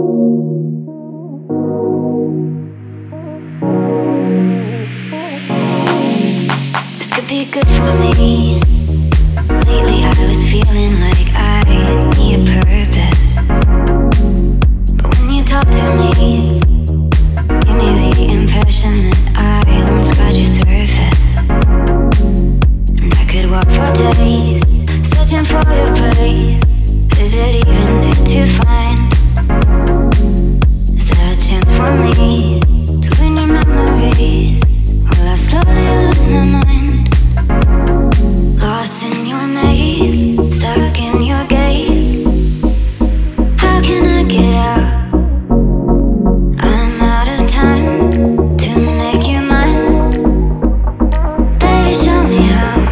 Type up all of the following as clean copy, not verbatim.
This could be good for me. Lately I was feeling like I need a purpose. But when you talk to me, give me the impression that I won't scratch your surface. And I could walk for days, searching for your praise. Is it even there to find? Is there a chance for me to win your memories? Will I slowly lose my mind? Lost in your maze, stuck in your gaze. How can I get out? I'm out of time to make you mine. Baby, show me how.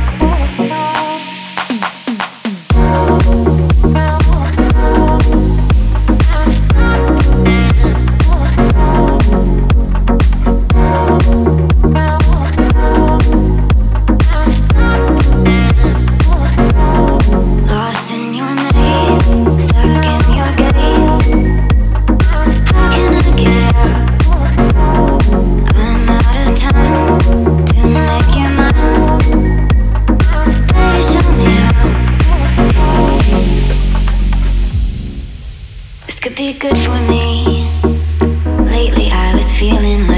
Lost in your maze, stuck in your gaze. How can I get out? I'm out of time to make you mine. Baby, show me how. This could be good for me. Lately I was feeling